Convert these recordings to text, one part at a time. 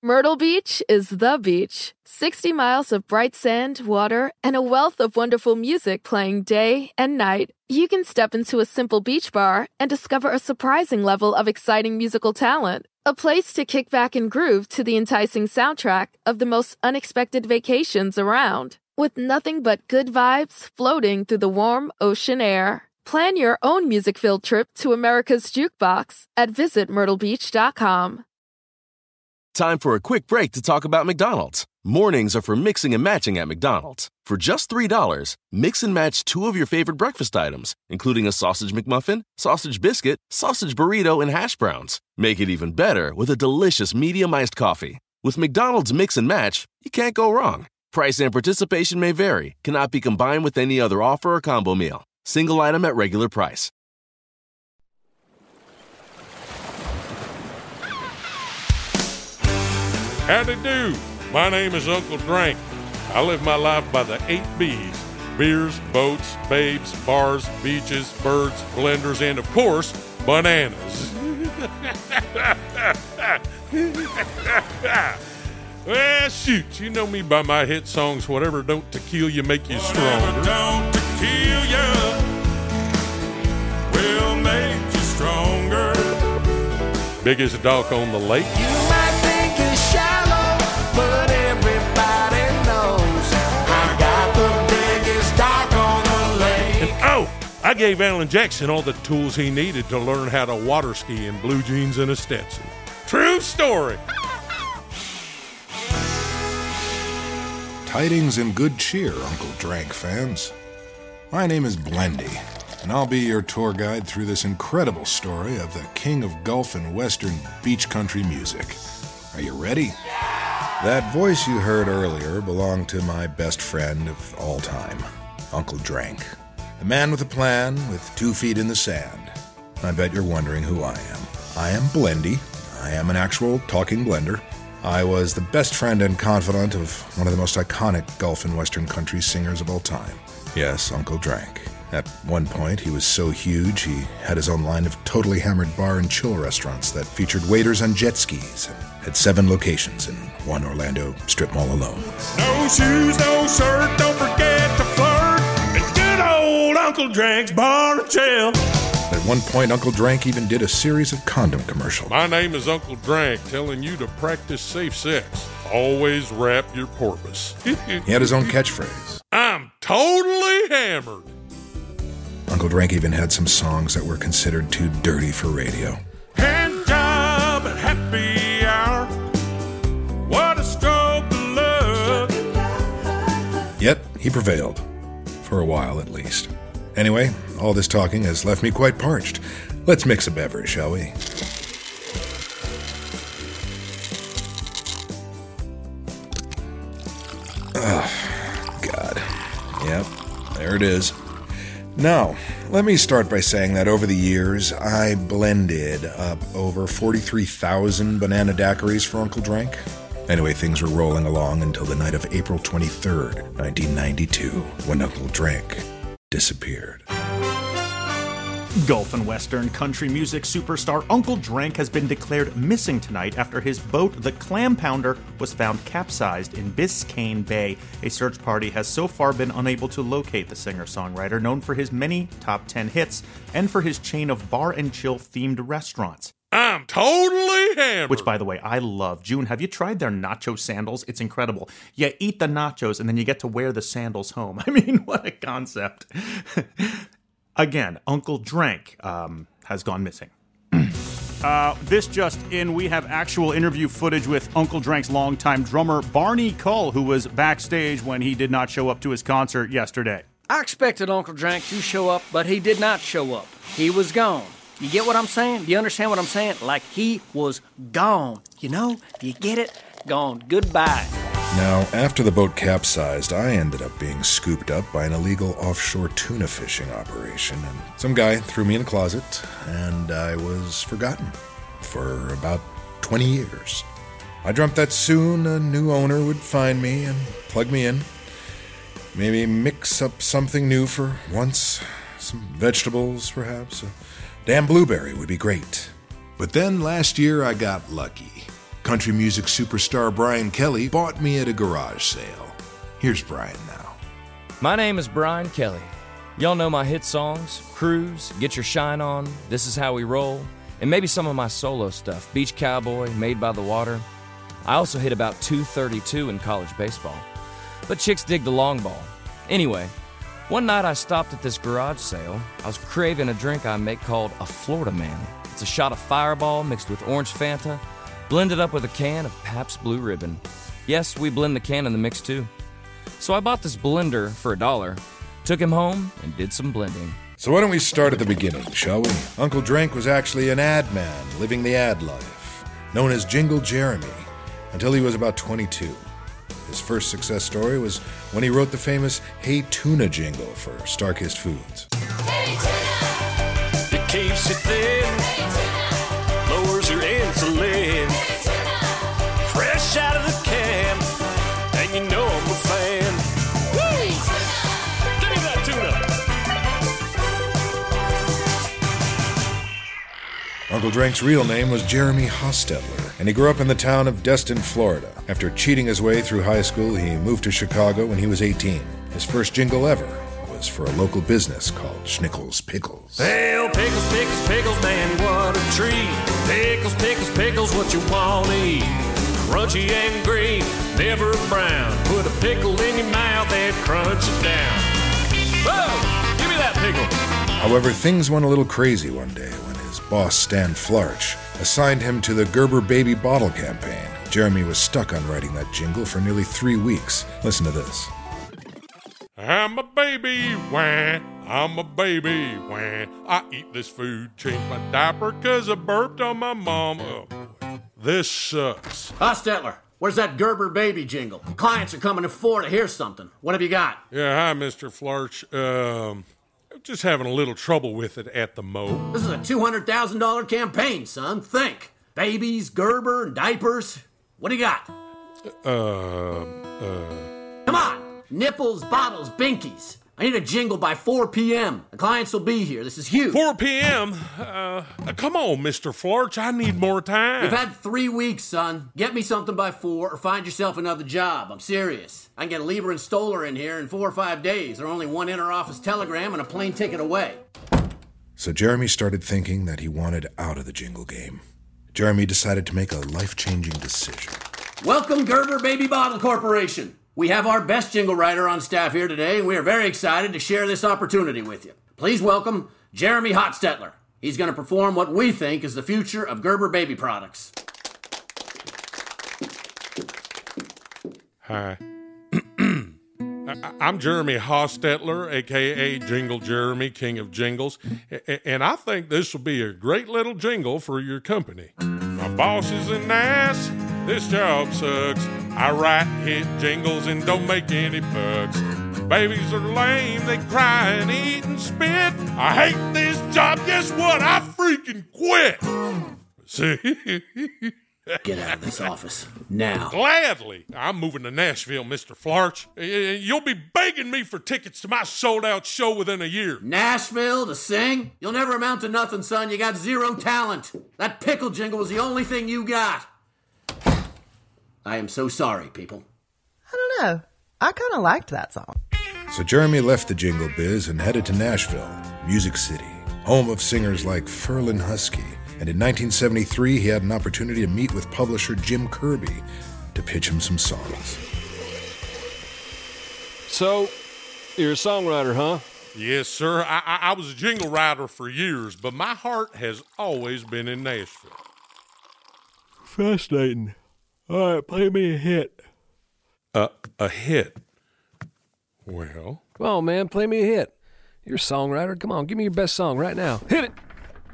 Myrtle Beach is the beach. 60 miles of bright sand, water, and a wealth of wonderful music playing day and night. You can step into a simple beach bar and discover a surprising level of exciting musical talent. A place to kick back and groove to the enticing soundtrack of the most unexpected vacations around. With nothing but good vibes floating through the warm ocean air. Plan your own music-filled trip to America's Jukebox at visitmyrtlebeach.com. Time for a quick break to talk about McDonald's. Mornings are for mixing and matching at McDonald's. For just $3, mix and match 2 of your favorite breakfast items, including a sausage McMuffin, sausage biscuit, sausage burrito, and hash browns. Make it even better with a delicious medium iced coffee. With McDonald's Mix and Match, you can't go wrong. Price and participation may vary, cannot be combined with any other offer or combo meal. Single item at regular price. Howdy do. My name is Uncle Drank. I live my life by the 8 B's. Beers, boats, babes, bars, beaches, birds, blenders, and of course, bananas. Well, shoot, you know me by my hit songs, Whatever Don't To Kill You Make You Stronger. Whatever don't to kill you will make you stronger. Biggest dock on the lake. You might think it's shallow, but everybody knows I got the biggest dock on the lake. And I gave Alan Jackson all the tools he needed to learn how to water ski in blue jeans and a Stetson. True story. Tidings and good cheer, Uncle Drank fans. My name is Blendy, and I'll be your tour guide through this incredible story of the king of Gulf and Western beach country music. Are you ready? Yeah! That voice you heard earlier belonged to my best friend of all time, Uncle Drank. The man with a plan, with 2 feet in the sand. I bet you're wondering who I am. I am Blendy. I am an actual talking blender. I was the best friend and confidant of one of the most iconic Gulf and Western country singers of all time. Yes, Uncle Drank. At one point, he was so huge, he had his own line of totally hammered bar and chill restaurants that featured waiters on jet skis and had 7 locations in one Orlando strip mall alone. No shoes, no shirt, don't forget to flirt. And good old Uncle Drank's bar and chill. At one point, Uncle Drank even did a series of condom commercials. My name is Uncle Drank, telling you to practice safe sex. Always wrap your porpoise. He had his own catchphrase. I'm totally hammered. Uncle Drank even had some songs that were considered too dirty for radio. Hand job at happy hour. What a stroke of love. Yet, he prevailed. For a while, at least. Anyway, all this talking has left me quite parched. Let's mix a beverage, shall we? Oh, God. Yep, there it is. Now, let me start by saying that over the years, I blended up over 43,000 banana daiquiris for Uncle Drank. Anyway, things were rolling along until the night of April 23rd, 1992, when Uncle Drank disappeared. Gulf and Western country music superstar Uncle Drank has been declared missing tonight after his boat, the Clam Pounder, was found capsized in Biscayne Bay. A search party has so far been unable to locate the singer-songwriter, known for his many top 10 hits and for his chain of bar and chill themed restaurants. I'm totally hammered. Which, by the way, I love. June, have you tried their nacho sandals? It's incredible. You eat the nachos and then you get to wear the sandals home. I mean, what a concept. Again, Uncle Drank has gone missing. This just in, we have actual interview footage with Uncle Drank's longtime drummer, Barney Cull, who was backstage when he did not show up to his concert yesterday. I expected Uncle Drank to show up, but he did not show up. He was gone. You get what I'm saying? Do you understand what I'm saying? Like, he was gone. You know? Do you get it? Gone. Goodbye. Now, after the boat capsized, I ended up being scooped up by an illegal offshore tuna fishing operation, and some guy threw me in a closet, and I was forgotten for about 20 years. I dreamt that soon a new owner would find me and plug me in, maybe mix up something new for once, some vegetables, perhaps. A damn blueberry would be great. But then last year I got lucky. country music superstar Brian Kelly bought me at a garage sale. Here's Brian now. My name is Brian Kelly. Y'all know my hit songs, Cruise, Get Your Shine On, This Is How We Roll, and maybe some of my solo stuff, Beach Cowboy, Made by the Water. I also hit about .232 in college baseball. But chicks dig the long ball. Anyway, one night I stopped at this garage sale. I was craving a drink I make called a Florida Man. It's a shot of Fireball mixed with orange Fanta, blended up with a can of Pabst Blue Ribbon. Yes, we blend the can in the mix too. So I bought this blender for $1, took him home, and did some blending. So why don't we start at the beginning, shall we? Uncle Drank was actually an ad man living the ad life, known as Jingle Jeremy, until he was about 22. His first success story was when he wrote the famous Hey Tuna jingle for Starkist Foods. Hey Tuna! It keeps you thin. Hey Tuna! Lowers your insulin. Hey Tuna! Fresh out of the can, and you know I'm a fan. Woo! Hey Tuna! Give me that tuna! Uncle Drank's real name was Jeremy Hostetler, and he grew up in the town of Destin, Florida. After cheating his way through high school, he moved to Chicago when he was 18. His first jingle ever was for a local business called Schnickles Pickles. Well, pickles, pickles, pickles, man, what a treat. Pickles, pickles, pickles, what you want to eat. Crunchy and green, never brown. Put a pickle in your mouth and crunch it down. Whoa, give me that pickle. However, things went a little crazy one day when his boss, Stan Flarch, assigned him to the Gerber Baby Bottle campaign. Jeremy was stuck on writing that jingle for nearly 3 weeks. Listen to this. I'm a baby, wah. I'm a baby, wah. I eat this food, change my diaper 'cause I burped on my mom. Oh, this sucks. Hostetler, where's that Gerber Baby jingle? Clients are coming to Florida to hear something. What have you got? Yeah, hi, Mr. Flarch. Just having a little trouble with it at the mo. This is a $200,000 campaign, son. Think. Babies, Gerber, and diapers. What do you got? Come on. Nipples, bottles, binkies. I need a jingle by 4 p.m. The clients will be here. This is huge. 4 p.m.? Come on, Mr. Flarch. I need more time. You've had 3 weeks, son. Get me something by 4 or find yourself another job. I'm serious. I can get Lieber and Stoller in here in 4 or 5 days. They're only one inter-office telegram and a plane ticket away. So Jeremy started thinking that he wanted out of the jingle game. Jeremy decided to make a life-changing decision. Welcome, Gerber Baby Bottle Corporation. We have our best jingle writer on staff here today, and we are very excited to share this opportunity with you. Please welcome Jeremy Hostetler. He's going to perform what we think is the future of Gerber Baby products. Hi. I'm Jeremy Hostetler, a.k.a. Jingle Jeremy, King of Jingles, and I think this will be a great little jingle for your company. My boss is an ass. This job sucks. I write hit jingles and don't make any bucks. Babies are lame, they cry and eat and spit. I hate this job, guess what? I freaking quit. See? Get out of this office, now. Gladly. I'm moving to Nashville, Mr. Flarch. You'll be begging me for tickets to my sold-out show within a year. Nashville to sing? You'll never amount to nothing, son. You got zero talent. That pickle jingle was the only thing you got. I am so sorry, people. I don't know. I kind of liked that song. So Jeremy left the jingle biz and headed to Nashville, Music City, home of singers like Ferlin Husky. And in 1973, he had an opportunity to meet with publisher Jim Kirby to pitch him some songs. So, you're a songwriter, huh? Yes, sir. I was a jingle writer for years, but my heart has always been in Nashville. Fascinating. All right, play me a hit. A hit? Well? Come on, man, play me a hit. You're a songwriter. Come on, give me your best song right now. Hit it!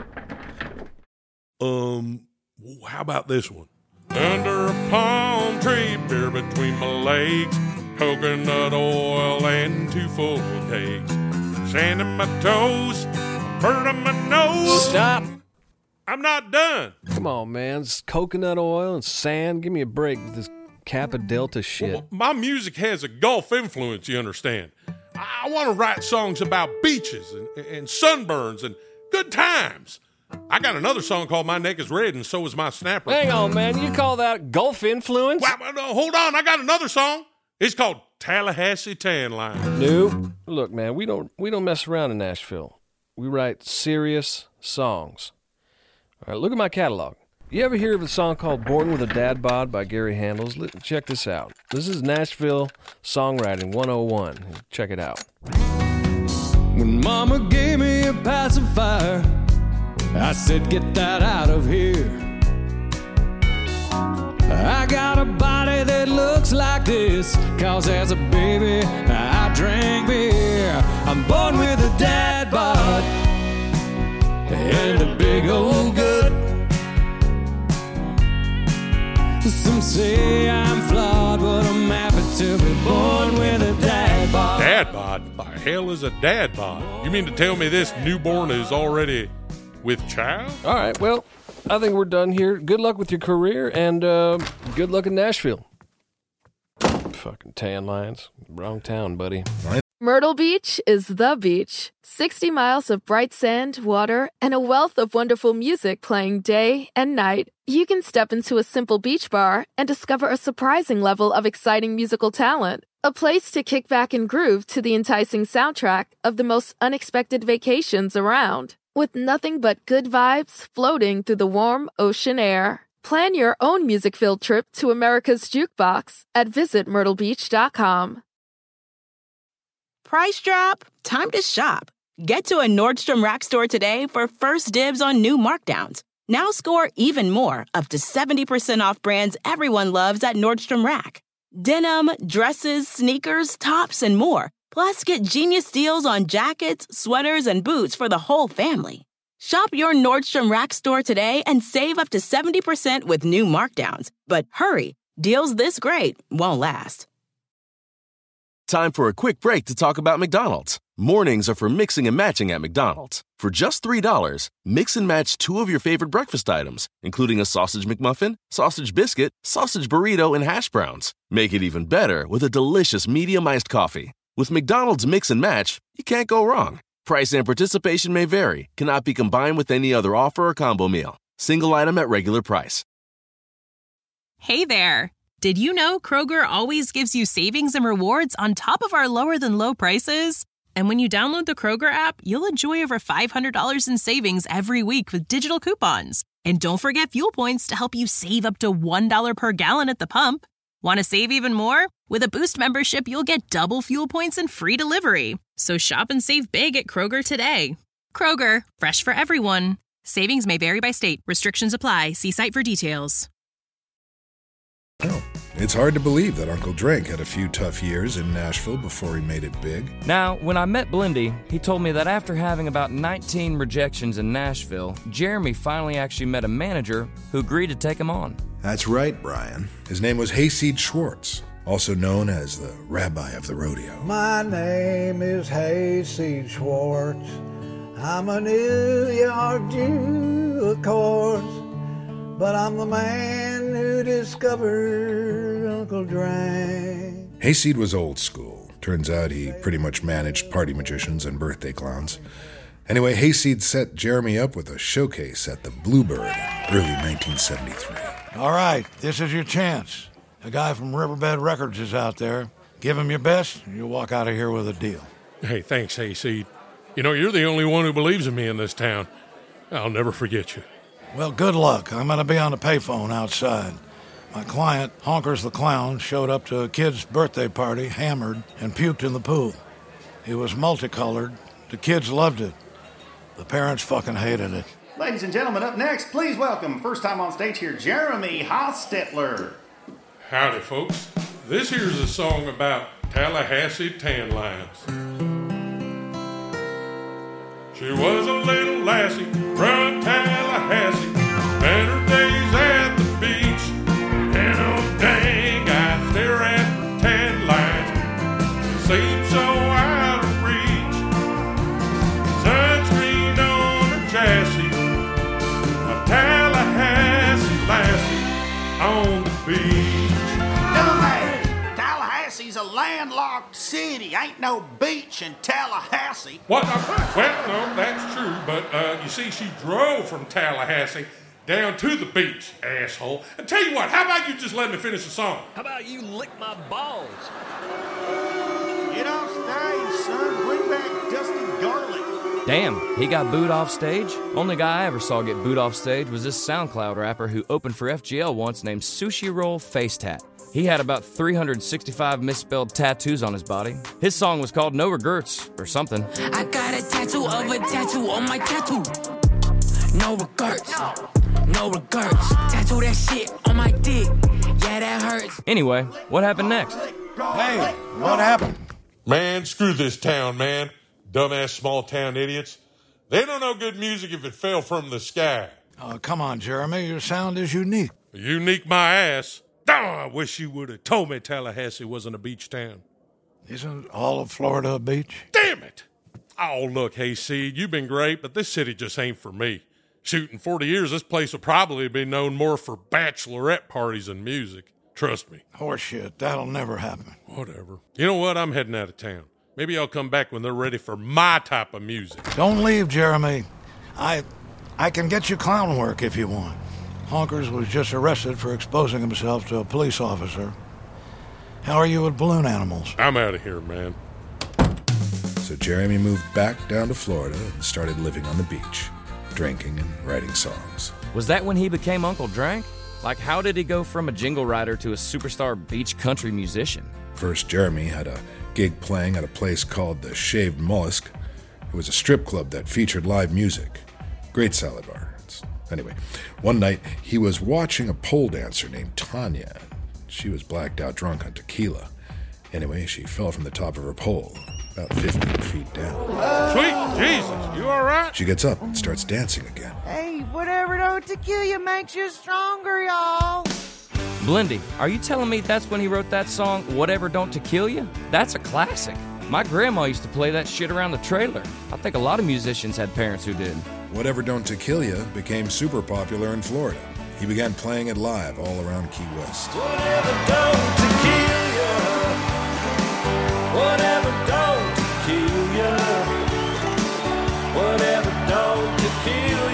How about this one? Under a palm tree, beer between my legs, coconut oil and 2 full cakes, sand in my toes, burn on my nose. Stop! I'm not done. Come on, man. It's coconut oil and sand. Give me a break with this Kappa Delta shit. Well, my music has a Gulf influence, you understand. I want to write songs about beaches and sunburns and good times. I got another song called My Neck is Red, and so is my snapper. Hang on, man. You call that Gulf influence? Well, no, hold on. I got another song. It's called Tallahassee Tan Line. Nope. Look, man, we don't mess around in Nashville. We write serious songs. All right, look at my catalog. You ever hear of a song called Born with a Dad Bod by Gary Handels? Check this out. This is Nashville Songwriting 101. Check it out. When Mama gave me a pacifier, I said, get that out of here. I got a body that looks like this, 'cause as a baby I drank beer. I'm born with a dad bod and a big old gut. Some say I'm flawed, but I'm happy to be born with a dad bod. Dad bod? The hell is a dad bod? You mean to tell me this newborn is already with child? All right, well, I think we're done here. Good luck with your career, and good luck in Nashville. Fucking tan lines. Wrong town, buddy. Myrtle Beach is the beach. 60 miles of bright sand, water, and a wealth of wonderful music playing day and night. You can step into a simple beach bar and discover a surprising level of exciting musical talent. A place to kick back and groove to the enticing soundtrack of the most unexpected vacations around. With nothing but good vibes floating through the warm ocean air. Plan your own music-filled trip to America's Jukebox at visitmyrtlebeach.com. Price drop? Time to shop. Get to a Nordstrom Rack store today for first dibs on new markdowns. Now score even more, up to 70% off brands everyone loves at Nordstrom Rack. Denim, dresses, sneakers, tops, and more. Plus, get genius deals on jackets, sweaters, and boots for the whole family. Shop your Nordstrom Rack store today and save up to 70% with new markdowns. But hurry, deals this great won't last. Time for a quick break to talk about McDonald's. Mornings are for mixing and matching at McDonald's. For just $3, mix and match 2 of your favorite breakfast items, including a sausage McMuffin, sausage biscuit, sausage burrito, and hash browns. Make it even better with a delicious medium iced coffee. With McDonald's Mix and Match, you can't go wrong. Price and participation may vary. Cannot be combined with any other offer or combo meal. Single item at regular price. Hey there. Did you know Kroger always gives you savings and rewards on top of our lower-than-low prices? And when you download the Kroger app, you'll enjoy over $500 in savings every week with digital coupons. And don't forget fuel points to help you save up to $1 per gallon at the pump. Want to save even more? With a Boost membership, you'll get double fuel points and free delivery. So shop and save big at Kroger today. Kroger, fresh for everyone. Savings may vary by state. Restrictions apply. See site for details. It's hard to believe that Uncle Drank had a few tough years in Nashville before he made it big. Now, when I met Blindy, he told me that after having about 19 rejections in Nashville, Jeremy finally actually met a manager who agreed to take him on. That's right, Brian. His name was Hayseed Schwartz, also known as the Rabbi of the Rodeo. My name is Hayseed Schwartz. I'm a New York Jew, of course, but I'm the man who discovered Uncle Drank. Hayseed was old school. Turns out he pretty much managed party magicians and birthday clowns. Anyway, Hayseed set Jeremy up with a showcase at the Bluebird in early 1973. All right, this is your chance. A guy from Riverbed Records is out there. Give him your best, and you'll walk out of here with a deal. Hey, thanks, Hayseed. You know, you're the only one who believes in me in this town. I'll never forget you. Well, good luck. I'm going to be on the payphone outside. My client, Honkers the Clown, showed up to a kid's birthday party, hammered, and puked in the pool. It was multicolored. The kids loved it. The parents fucking hated it. Ladies and gentlemen, up next, please welcome, first time on stage here, Jeremy Hostetler. Howdy, folks. This here's a song about Tallahassee tan lines. She was a little lassie from Tallahassee, spent her days at the beach, and oh dang, I stare at the tan lines, it seems so out of reach. Sunscreen on her chassis, a Tallahassee lassie on the beach. Young lady, Tallahassee's a landlocked city. Ain't no beach in Tallahassee. What? Well, no, that's true, but you see, she drove from Tallahassee down to the beach, asshole. And tell you what, how about you just let me finish the song? How about you lick my balls? Get off stage, son. Bring back Dusty Garlic. Damn, he got booed off stage? Only guy I ever saw get booed off stage was this SoundCloud rapper who opened for FGL once named Sushi Roll Face Tat. He had about 365 misspelled tattoos on his body. His song was called No Regrets, or something. I got a tattoo of a tattoo on my tattoo. No regrets, no regrets. Tattoo that shit on my dick, yeah, that hurts. Anyway, what happened next? Hey, what happened? Man, screw this town, man. Dumbass small town idiots. They don't know good music if it fell from the sky. Oh, come on, Jeremy. Your sound is unique. Unique my ass. Oh, I wish you would have told me Tallahassee wasn't a beach town. Isn't all of Florida a beach? Damn it! Oh, look, Hayseed, you've been great, but this city just ain't for me. Shoot, in 40 years, this place will probably be known more for bachelorette parties than music. Trust me. Horseshit. That'll never happen. Whatever. You know what? I'm heading out of town. Maybe I'll come back when they're ready for my type of music. Don't leave, Jeremy. I can get you clown work if you want. Honkers was just arrested for exposing himself to a police officer. How are you with balloon animals? I'm out of here, man. So Jeremy moved back down to Florida and started living on the beach, drinking and writing songs. Was that when he became Uncle Drank? Like, how did he go from a jingle writer to a superstar beach country musician? First, Jeremy had a gig playing at a place called the Shaved Mollusk. It was a strip club that featured live music. Great salad bar. Anyway, one night he was watching a pole dancer named Tanya. She was blacked out drunk on tequila. Anyway, she fell from the top of her pole, about 15 feet down. Sweet Jesus, you all right? She gets up and starts dancing again. Hey, whatever don't to kill you makes you stronger, y'all. Blindy, are you telling me that's when he wrote that song, Whatever Don't to Kill You? That's a classic. My grandma used to play that shit around the trailer. I think a lot of musicians had parents who did. Whatever Don't to Kill You became super popular in Florida. He began playing it live all around Key West. Whatever don't to kill you. Whatever don't to kill you. Whatever don't to kill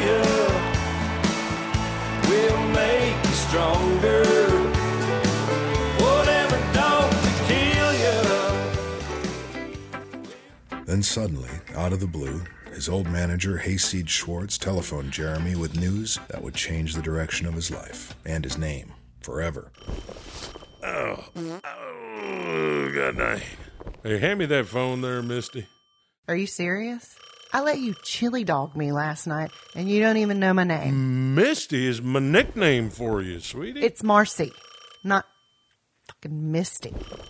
you will make you stronger. Whatever don't to kill you. Then suddenly, out of the blue, his old manager, Hayseed Schwartz, telephoned Jeremy with news that would change the direction of his life and his name forever. Oh, good night. Hey, hand me that phone there, Misty. Are you serious? I let you chili dog me last night, and you don't even know my name. Misty is my nickname for you, sweetie. It's Marcy, not fucking Misty.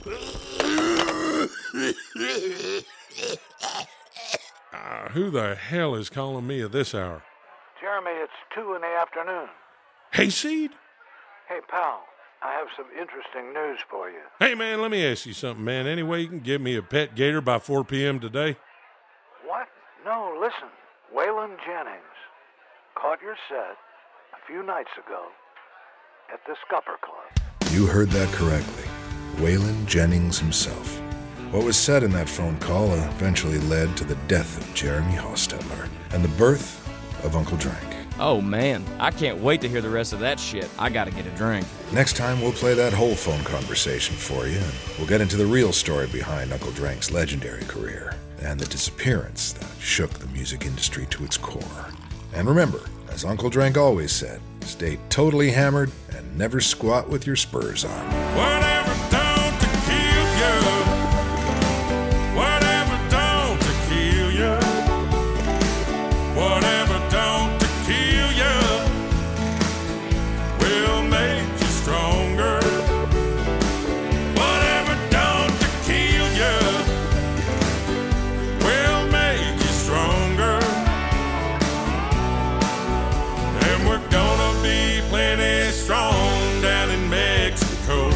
Who the hell is calling me at this hour? Jeremy, it's 2 in the afternoon. Hayseed? Hey, pal, I have some interesting news for you. Hey, man, let me ask you something, man. Any way you can give me a pet gator by 4 p.m. today? What? No, listen. Waylon Jennings caught your set a few nights ago at the Scupper Club. You heard that correctly. Waylon Jennings himself. What was said in that phone call eventually led to the death of Jeremy Hostetler and the birth of Uncle Drank. Oh, man. I can't wait to hear the rest of that shit. I gotta get a drink. Next time, we'll play that whole phone conversation for you, and we'll get into the real story behind Uncle Drank's legendary career and the disappearance that shook the music industry to its core. And remember, as Uncle Drank always said, stay totally hammered and never squat with your spurs on. Whatever don't to kill you. Whatever don't to kill you. Whatever don't to kill you will make you stronger. Whatever don't to kill you will make you stronger. And we're gonna be plenty strong down in Mexico.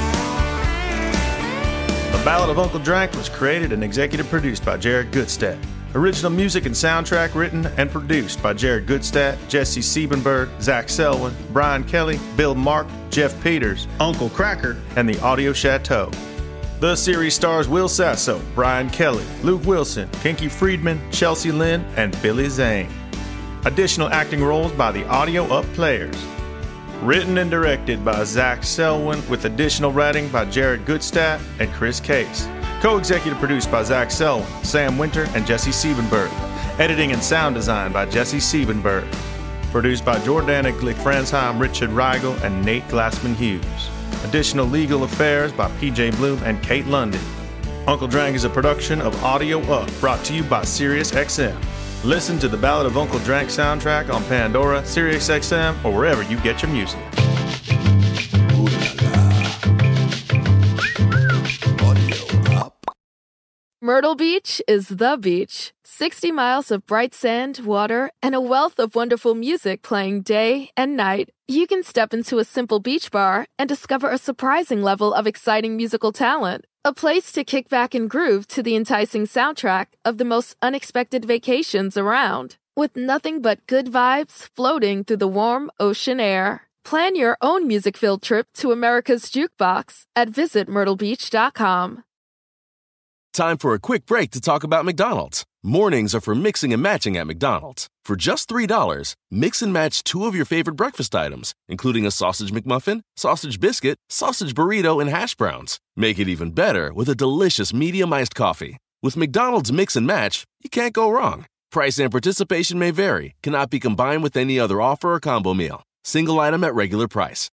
The Ballad of Uncle Drank was created and executive produced by Jared Goodstadt. Original music and soundtrack written and produced by Jared Goodstadt, Jesse Siebenberg, Zach Selwyn, Brian Kelly, Bill Mark, Jeff Peters, Uncle Cracker, and the Audio Chateau. The series stars Will Sasso, Brian Kelly, Luke Wilson, Kinky Friedman, Chelsea Lynn, and Billy Zane. Additional acting roles by the Audio Up Players. Written and directed by Zach Selwyn, with additional writing by Jared Goodstadt and Chris Case. Co-executive produced by Zach Selwyn, Sam Winter, and Jesse Siebenberg. Editing and sound design by Jesse Siebenberg. Produced by Jordana Glick-Fransheim, Richard Rigel, and Nate Glassman Hughes. Additional legal affairs by PJ Bloom and Kate London. Uncle Drank is a production of Audio Up, brought to you by SiriusXM. Listen to the Ballad of Uncle Drank soundtrack on Pandora, SiriusXM, or wherever you get your music. Myrtle Beach is the beach. 60 miles of bright sand, water, and a wealth of wonderful music playing day and night. You can step into a simple beach bar and discover a surprising level of exciting musical talent. A place to kick back and groove to the enticing soundtrack of the most unexpected vacations around. With nothing but good vibes floating through the warm ocean air. Plan your own music-filled trip to America's Jukebox at visitmyrtlebeach.com. Time for a quick break to talk about McDonald's. Mornings are for mixing and matching at McDonald's. For just $3, mix and match 2 of your favorite breakfast items, including a sausage McMuffin, sausage biscuit, sausage burrito, and hash browns. Make it even better with a delicious medium iced coffee. With McDonald's Mix and Match, you can't go wrong. Price and participation may vary, cannot be combined with any other offer or combo meal. Single item at regular price.